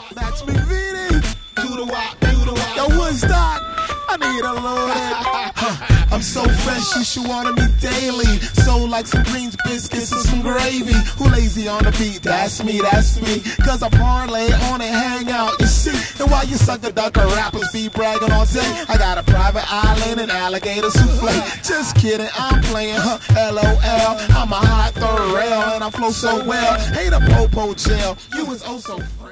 Max McVitie, yo, Woodstock, I need a load. I'm so fresh, you should wanna me daily. So like some greens, biscuits, and some gravy. Who lazy on the beat? That's me, that's me. Cause I parlay on it, hang out, you see. And while you sucker ducker rappers be bragging all day, I got a private island and alligator souffle. Just kidding, I'm playing, LOL. I'm a hot third rail and I flow so well. Hate a popo gel, you was oh so fun.